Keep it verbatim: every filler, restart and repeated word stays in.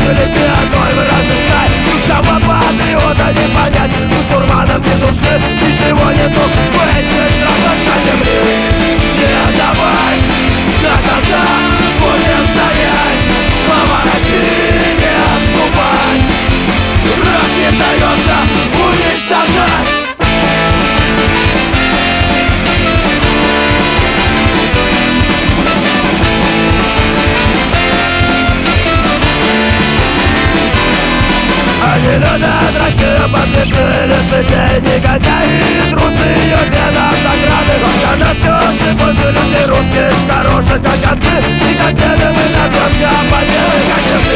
были одной вражей стай. Русского патриота не понять, мусульманам ни души, ничего нету в этих строкочках земли. Не отдавай, наказа будем стоять, слава России не отступать. Враг не сдается, уничтожать. Они любят Россию, подлецы, лицедеи, негодяи, трусы, ее бедам награды. Хотя нас все же больше людей русских, хороших, как отцы, и хотели мы набьемся победы.